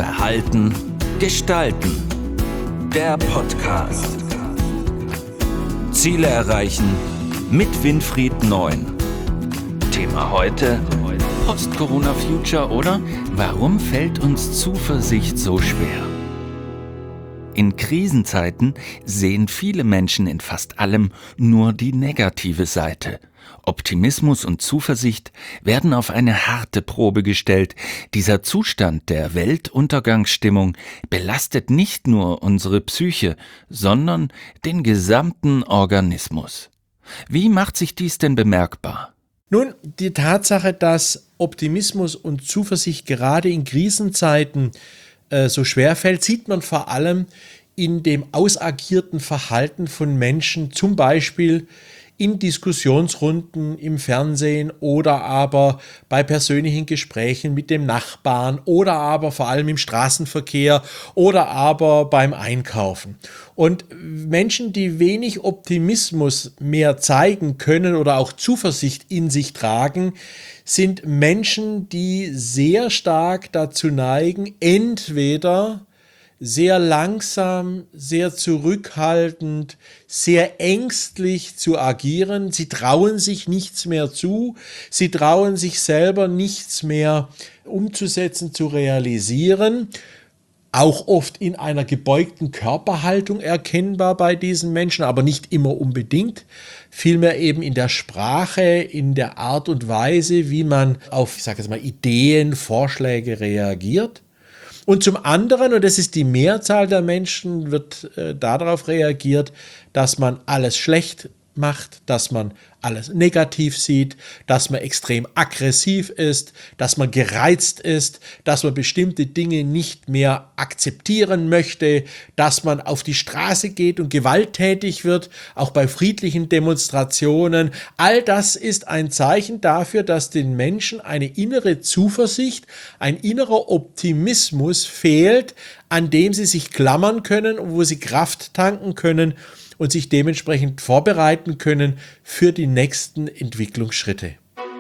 Verhalten, Gestalten. Der Podcast. Ziele erreichen mit Winfried Neun. Thema heute: Post-Corona-Future oder warum fällt uns Zuversicht so schwer? In Krisenzeiten sehen viele Menschen in fast allem nur die negative Seite. Optimismus und Zuversicht werden auf eine harte Probe gestellt. Dieser Zustand der Weltuntergangsstimmung belastet nicht nur unsere Psyche, sondern den gesamten Organismus. Wie macht sich dies denn bemerkbar? Nun, die Tatsache, dass Optimismus und Zuversicht gerade in Krisenzeiten so schwer fällt, sieht man vor allem in dem ausagierten Verhalten von Menschen, zum Beispiel in Diskussionsrunden im Fernsehen oder aber bei persönlichen Gesprächen mit dem Nachbarn oder aber vor allem im Straßenverkehr oder aber beim Einkaufen. Und Menschen, die wenig Optimismus mehr zeigen können oder auch Zuversicht in sich tragen, sind Menschen, die sehr stark dazu neigen, entweder sehr langsam, sehr zurückhaltend, sehr ängstlich zu agieren. Sie trauen sich nichts mehr zu, sie trauen sich selber nichts mehr umzusetzen, zu realisieren. Auch oft in einer gebeugten Körperhaltung erkennbar bei diesen Menschen, aber nicht immer unbedingt. Vielmehr eben in der Sprache, in der Art und Weise, wie man auf, ich sage jetzt mal, Ideen, Vorschläge reagiert. Und zum anderen, und das ist die Mehrzahl der Menschen, wird darauf reagiert, dass man alles schlecht macht, dass man alles negativ sieht, dass man extrem aggressiv ist, dass man gereizt ist, dass man bestimmte Dinge nicht mehr akzeptieren möchte, dass man auf die Straße geht und gewalttätig wird, auch bei friedlichen Demonstrationen. All das ist ein Zeichen dafür, dass den Menschen eine innere Zuversicht, ein innerer Optimismus fehlt, an dem sie sich klammern können und wo sie Kraft tanken können und sich dementsprechend vorbereiten können für die nächsten Entwicklungsschritte.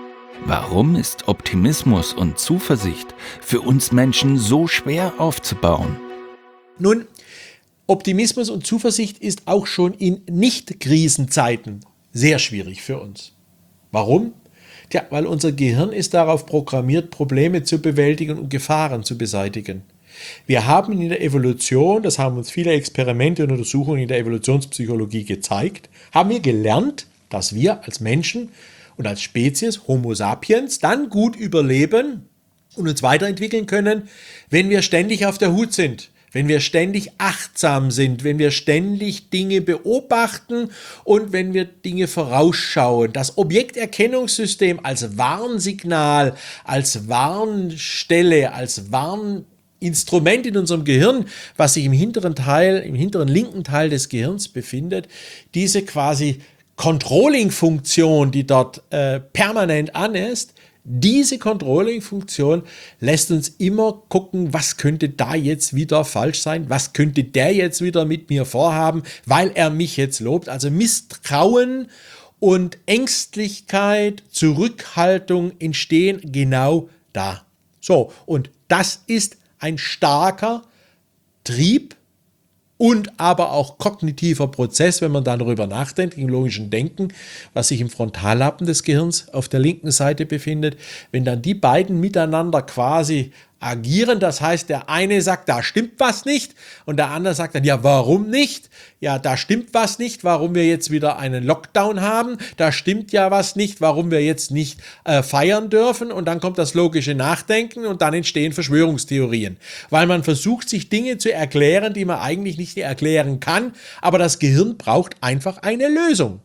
Warum ist Optimismus und Zuversicht für uns Menschen so schwer aufzubauen? Nun, Optimismus und Zuversicht ist auch schon in Nicht-Krisenzeiten sehr schwierig für uns. Warum? Tja, weil unser Gehirn ist darauf programmiert, Probleme zu bewältigen und Gefahren zu beseitigen. Wir haben in der Evolution, das haben uns viele Experimente und Untersuchungen in der Evolutionspsychologie gezeigt, haben wir gelernt, dass wir als Menschen und als Spezies Homo sapiens dann gut überleben und uns weiterentwickeln können, wenn wir ständig auf der Hut sind, wenn wir ständig achtsam sind, wenn wir ständig Dinge beobachten und wenn wir Dinge vorausschauen. Das Objekterkennungssystem als Warnsignal, als Warnstelle, als Warninstrument in unserem Gehirn, was sich im hinteren linken Teil des Gehirns befindet, diese quasi Controlling-Funktion, die dort permanent an ist, diese Controlling-Funktion lässt uns immer gucken, was könnte da jetzt wieder falsch sein, was könnte der jetzt wieder mit mir vorhaben, weil er mich jetzt lobt. Also Misstrauen und Ängstlichkeit, Zurückhaltung entstehen genau da. So, und das ist ein starker Trieb und aber auch kognitiver Prozess, wenn man darüber nachdenkt, im logischen Denken, was sich im Frontallappen des Gehirns auf der linken Seite befindet. Wenn dann die beiden miteinander quasi agieren, das heißt, der eine sagt, da stimmt was nicht und der andere sagt dann, ja, warum nicht? Ja, da stimmt was nicht, warum wir jetzt wieder einen Lockdown haben, da stimmt ja was nicht, warum wir jetzt nicht feiern dürfen, und dann kommt das logische Nachdenken und dann entstehen Verschwörungstheorien, weil man versucht, sich Dinge zu erklären, die man eigentlich nicht erklären kann, aber das Gehirn braucht einfach eine Lösung.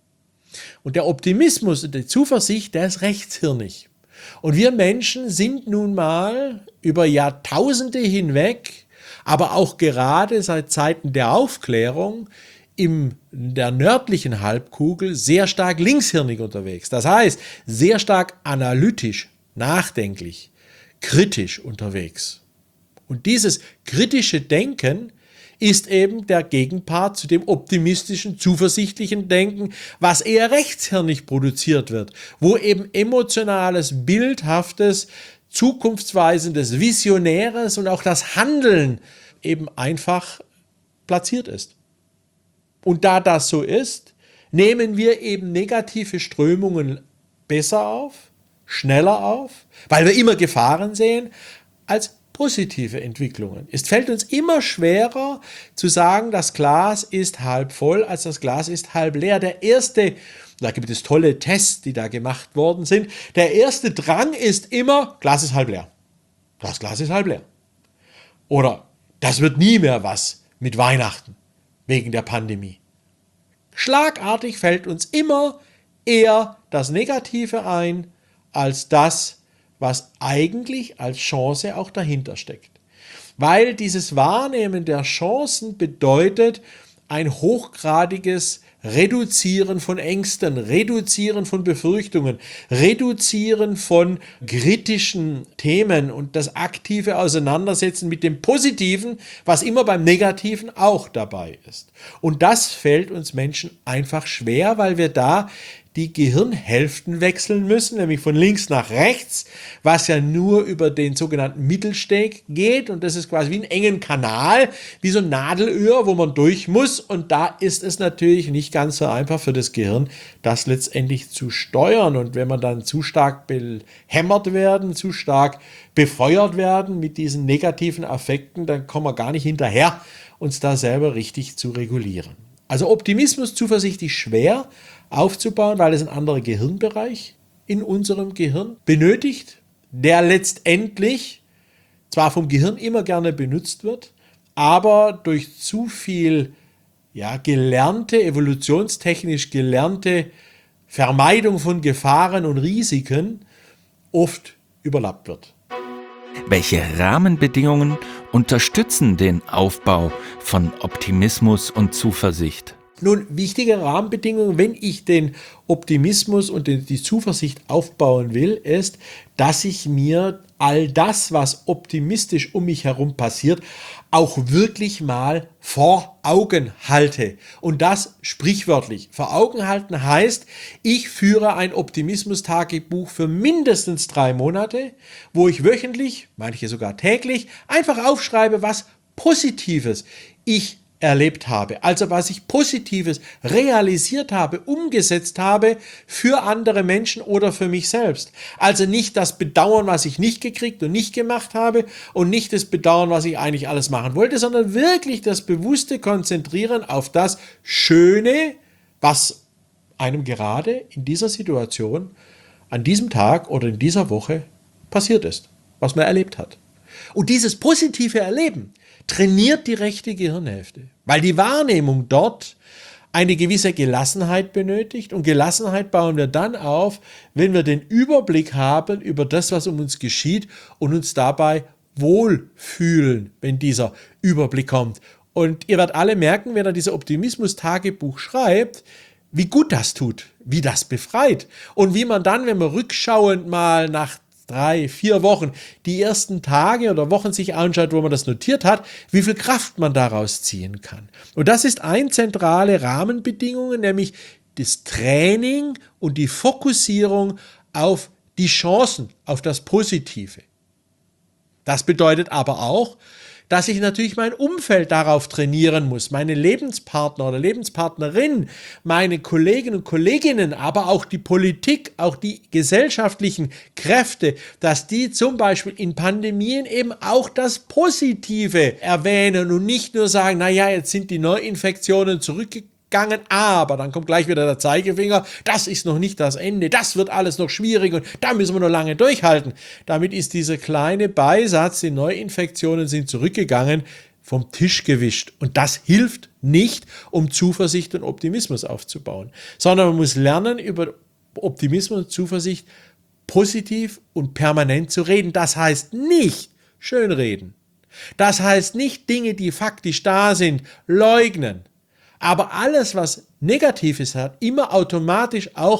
Und der Optimismus und die Zuversicht, der ist rechtshirnig. Und wir Menschen sind nun mal über Jahrtausende hinweg, aber auch gerade seit Zeiten der Aufklärung in der nördlichen Halbkugel sehr stark linkshirnig unterwegs. Das heißt, sehr stark analytisch, nachdenklich, kritisch unterwegs. Und dieses kritische Denken ist eben der Gegenpart zu dem optimistischen, zuversichtlichen Denken, was eher rechtshirnig produziert wird, wo eben emotionales, bildhaftes, Zukunftsweisendes, Visionäres und auch das Handeln eben einfach platziert ist. Und da das so ist, nehmen wir eben negative Strömungen besser auf, schneller auf, weil wir immer Gefahren sehen, als positive Entwicklungen. Es fällt uns immer schwerer zu sagen, das Glas ist halb voll, als das Glas ist halb leer. Da gibt es tolle Tests, die da gemacht worden sind. Der erste Drang ist immer, Glas ist halb leer. Das Glas ist halb leer. Oder das wird nie mehr was mit Weihnachten wegen der Pandemie. Schlagartig fällt uns immer eher das Negative ein, als das, was eigentlich als Chance auch dahinter steckt. Weil dieses Wahrnehmen der Chancen bedeutet ein hochgradiges Reduzieren von Ängsten, Reduzieren von Befürchtungen, Reduzieren von kritischen Themen und das aktive Auseinandersetzen mit dem Positiven, was immer beim Negativen auch dabei ist. Und das fällt uns Menschen einfach schwer, weil wir da die Gehirnhälften wechseln müssen, nämlich von links nach rechts, was ja nur über den sogenannten Mittelsteg geht. Und das ist quasi wie ein engen Kanal, wie so ein Nadelöhr, wo man durch muss. Und da ist es natürlich nicht ganz so einfach für das Gehirn, das letztendlich zu steuern. Und wenn man dann zu stark behämmert werden, zu stark befeuert werden mit diesen negativen Affekten, dann kommen wir gar nicht hinterher, uns da selber richtig zu regulieren. Also Optimismus, Zuversicht ist schwer aufzubauen, weil es ein anderer Gehirnbereich in unserem Gehirn benötigt, der letztendlich zwar vom Gehirn immer gerne benutzt wird, aber durch zu viel evolutionstechnisch gelernte Vermeidung von Gefahren und Risiken oft überlappt wird. Welche Rahmenbedingungen unterstützen den Aufbau von Optimismus und Zuversicht? Nun, wichtige Rahmenbedingungen, wenn ich den Optimismus und die Zuversicht aufbauen will, ist, dass ich mir all das, was optimistisch um mich herum passiert, auch wirklich mal vor Augen halte. Und das sprichwörtlich. Vor Augen halten heißt, ich führe ein Optimismus-Tagebuch für mindestens 3 Monate, wo ich wöchentlich, manche sogar täglich, einfach aufschreibe, was Positives ich erlebt habe, also was ich Positives realisiert habe, umgesetzt habe für andere Menschen oder für mich selbst. Also nicht das Bedauern, was ich nicht gekriegt und nicht gemacht habe und nicht das Bedauern, was ich eigentlich alles machen wollte, sondern wirklich das bewusste Konzentrieren auf das Schöne, was einem gerade in dieser Situation, an diesem Tag oder in dieser Woche passiert ist, was man erlebt hat. Und dieses positive Erleben trainiert die rechte Gehirnhälfte, weil die Wahrnehmung dort eine gewisse Gelassenheit benötigt. Und Gelassenheit bauen wir dann auf, wenn wir den Überblick haben über das, was um uns geschieht und uns dabei wohlfühlen, wenn dieser Überblick kommt. Und ihr werdet alle merken, wenn ihr dieses Optimismus-Tagebuch schreibt, wie gut das tut, wie das befreit. Und wie man dann, wenn man rückschauend mal nach 3, 4 Wochen, die ersten Tage oder Wochen sich anschaut, wo man das notiert hat, wie viel Kraft man daraus ziehen kann. Und das ist eine zentrale Rahmenbedingung, nämlich das Training und die Fokussierung auf die Chancen, auf das Positive. Das bedeutet aber auch, dass ich natürlich mein Umfeld darauf trainieren muss, meine Lebenspartner oder Lebenspartnerin, meine Kolleginnen und Kolleginnen, aber auch die Politik, auch die gesellschaftlichen Kräfte, dass die zum Beispiel in Pandemien eben auch das Positive erwähnen und nicht nur sagen, naja, jetzt sind die Neuinfektionen zurückgegangen, aber dann kommt gleich wieder der Zeigefinger, das ist noch nicht das Ende, das wird alles noch schwierig und da müssen wir noch lange durchhalten. Damit ist dieser kleine Beisatz, die Neuinfektionen sind zurückgegangen, vom Tisch gewischt. Und das hilft nicht, um Zuversicht und Optimismus aufzubauen, sondern man muss lernen, über Optimismus und Zuversicht positiv und permanent zu reden. Das heißt nicht schönreden. Das heißt nicht Dinge, die faktisch da sind, leugnen. Aber alles, was Negatives hat, immer automatisch auch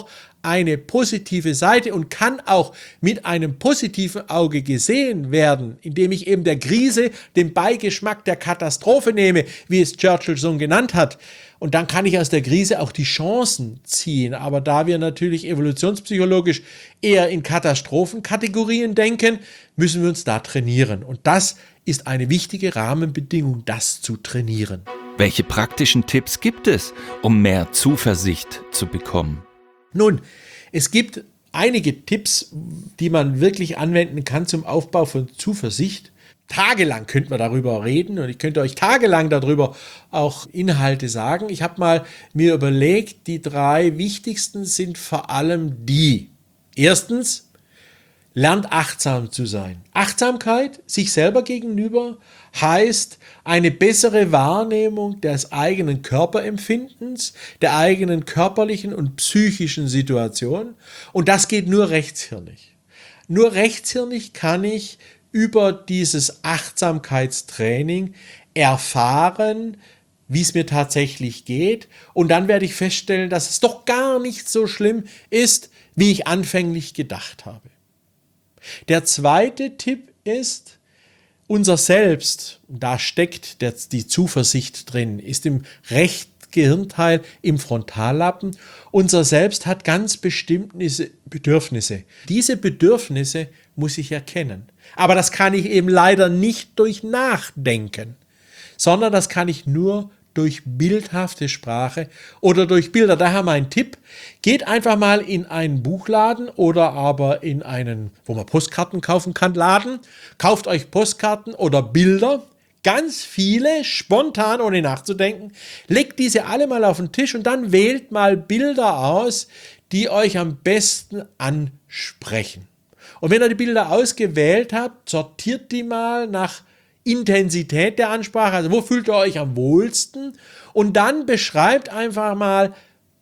eine positive Seite und kann auch mit einem positiven Auge gesehen werden, indem ich eben der Krise den Beigeschmack der Katastrophe nehme, wie es Churchill so genannt hat. Und dann kann ich aus der Krise auch die Chancen ziehen. Aber da wir natürlich evolutionspsychologisch eher in Katastrophenkategorien denken, müssen wir uns da trainieren. Und das ist eine wichtige Rahmenbedingung, das zu trainieren. Welche praktischen Tipps gibt es, um mehr Zuversicht zu bekommen? Nun, es gibt einige Tipps, die man wirklich anwenden kann zum Aufbau von Zuversicht. Tagelang könnte man darüber reden und ich könnte euch tagelang darüber auch Inhalte sagen. Ich habe mal mir überlegt, die 3 wichtigsten sind vor allem die. Erstens, lernt achtsam zu sein. Achtsamkeit sich selber gegenüber heißt eine bessere Wahrnehmung des eigenen Körperempfindens, der eigenen körperlichen und psychischen Situation. Und das geht nur rechtshirnig. Nur rechtshirnig kann ich über dieses Achtsamkeitstraining erfahren, wie es mir tatsächlich geht. Und dann werde ich feststellen, dass es doch gar nicht so schlimm ist, wie ich anfänglich gedacht habe. Der zweite Tipp ist, unser Selbst, da steckt die Zuversicht drin, ist im rechten Gehirnteil im Frontallappen. Unser Selbst hat ganz bestimmte Bedürfnisse. Diese Bedürfnisse muss ich erkennen. Aber das kann ich eben leider nicht durch Nachdenken, sondern das kann ich nur durch bildhafte Sprache oder durch Bilder. Daher mein Tipp, geht einfach mal in einen Buchladen oder aber in einen, wo man Postkarten kaufen kann, Laden. Kauft euch Postkarten oder Bilder, ganz viele, spontan, ohne nachzudenken. Legt diese alle mal auf den Tisch und dann wählt mal Bilder aus, die euch am besten ansprechen. Und wenn ihr die Bilder ausgewählt habt, sortiert die mal nach Intensität der Ansprache, also wo fühlt ihr euch am wohlsten? Und dann beschreibt einfach mal,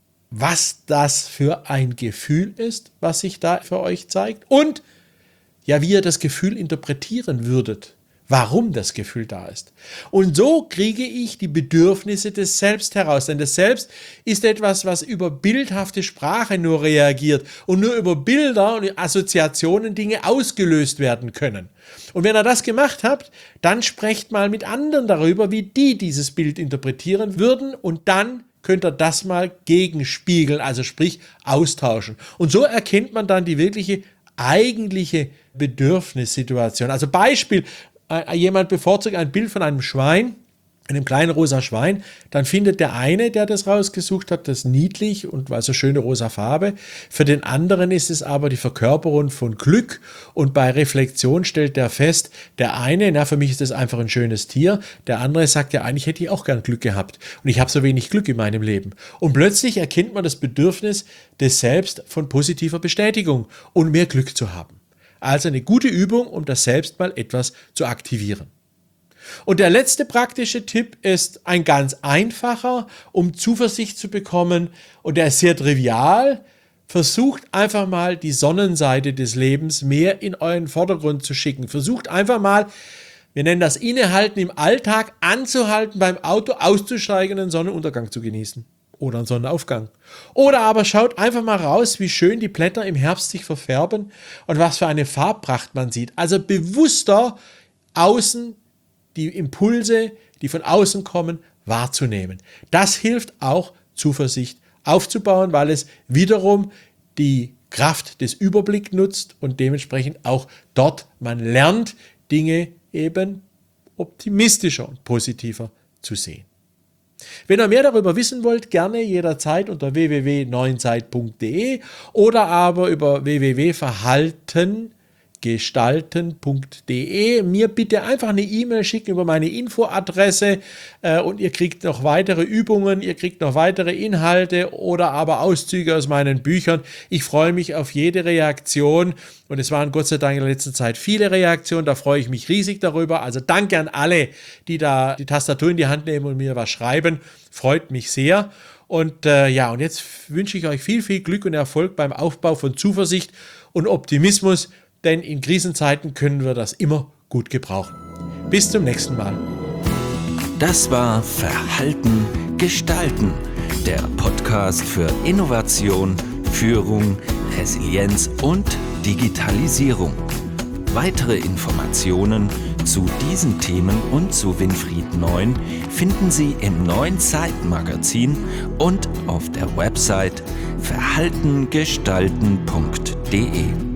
was das für ein Gefühl ist, was sich da für euch zeigt und ja, wie ihr das Gefühl interpretieren würdet, warum das Gefühl da ist. Und so kriege ich die Bedürfnisse des Selbst heraus, denn das Selbst ist etwas, was über bildhafte Sprache nur reagiert und nur über Bilder und Assoziationen Dinge ausgelöst werden können. Und wenn ihr das gemacht habt, dann sprecht mal mit anderen darüber, wie die dieses Bild interpretieren würden und dann könnt ihr das mal gegenspiegeln, also sprich austauschen. Und so erkennt man dann die wirkliche eigentliche Bedürfnissituation. Also Beispiel, jemand bevorzugt ein Bild von einem Schwein, einem kleinen rosa Schwein, dann findet der eine, der das rausgesucht hat, das niedlich und weil so schöne rosa Farbe. Für den anderen ist es aber die Verkörperung von Glück und bei Reflexion stellt der fest, der eine, für mich ist das einfach ein schönes Tier, der andere sagt, ja, eigentlich hätte ich auch gern Glück gehabt und ich habe so wenig Glück in meinem Leben. Und plötzlich erkennt man das Bedürfnis des Selbst von positiver Bestätigung und mehr Glück zu haben. Also eine gute Übung, um das Selbst mal etwas zu aktivieren. Und der letzte praktische Tipp ist ein ganz einfacher, um Zuversicht zu bekommen und der ist sehr trivial. Versucht einfach mal die Sonnenseite des Lebens mehr in euren Vordergrund zu schicken. Versucht einfach mal, wir nennen das Innehalten im Alltag, anzuhalten beim Auto, auszusteigen und einen Sonnenuntergang zu genießen. Oder einen Sonnenaufgang. Oder aber schaut einfach mal raus, wie schön die Blätter im Herbst sich verfärben und was für eine Farbpracht man sieht. Also bewusster außen die Impulse, die von außen kommen, wahrzunehmen. Das hilft auch, Zuversicht aufzubauen, weil es wiederum die Kraft des Überblicks nutzt und dementsprechend auch dort man lernt, Dinge eben optimistischer und positiver zu sehen. Wenn ihr mehr darüber wissen wollt, gerne jederzeit unter www.neuenzeit.de oder aber über www.verhaltengestalten.de. Mir bitte einfach eine E-Mail schicken über meine Infoadresse und ihr kriegt noch weitere Übungen, ihr kriegt noch weitere Inhalte oder aber Auszüge aus meinen Büchern. Ich freue mich auf jede Reaktion und es waren Gott sei Dank in der letzten Zeit viele Reaktionen, da freue ich mich riesig darüber. Also danke an alle, die da die Tastatur in die Hand nehmen und mir was schreiben. Freut mich sehr. Und und jetzt wünsche ich euch viel, viel Glück und Erfolg beim Aufbau von Zuversicht und Optimismus, denn in Krisenzeiten können wir das immer gut gebrauchen. Bis zum nächsten Mal. Das war Verhalten gestalten, der Podcast für Innovation, Führung, Resilienz und Digitalisierung. Weitere Informationen zu diesen Themen und zu Winfried Neun finden Sie im neuen Zeitmagazin und auf der Website verhaltengestalten.de.